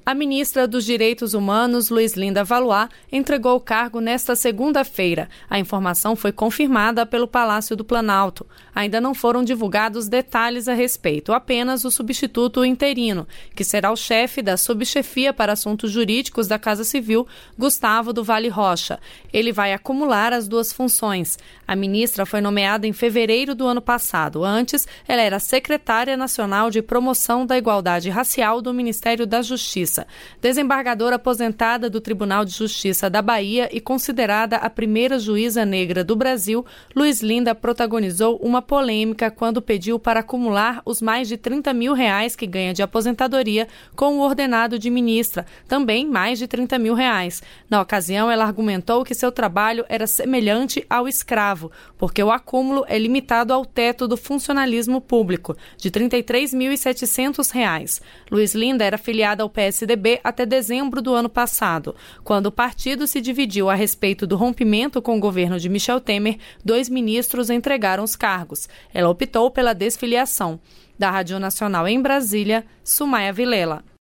A ministra dos Direitos Humanos, Luizlinda Valois, entregou o cargo nesta segunda-feira. A informação foi confirmada pelo Palácio do Planalto. Ainda não foram divulgados detalhes a respeito, apenas o substituto interino, que será o chefe da subchefia para assuntos jurídicos da Casa Civil, Gustavo do Vale Rocha. Ele vai acumular as duas funções. A ministra foi nomeada em fevereiro do ano passado. Antes, ela era secretária nacional de promoção da igualdade racial do Ministério da Justiça. Desembargadora aposentada do Tribunal de Justiça da Bahia e considerada a primeira juíza negra do Brasil, Luizlinda protagonizou uma polêmica quando pediu para acumular os mais de R$30 mil que ganha de aposentadoria com o ordenado de ministra, também mais de R$30 mil. Na ocasião, ela argumentou que seu trabalho era semelhante ao escravo, porque o acúmulo é limitado ao teto do funcionalismo público, de R$ 33.700. Luizlinda era filiada ao PSDB até dezembro do ano passado. Quando o partido se dividiu a respeito do rompimento com o governo de Michel Temer, 2 ministros entregaram os cargos. Ela optou pela desfiliação. Da Rádio Nacional em Brasília, Sumaia Vilela.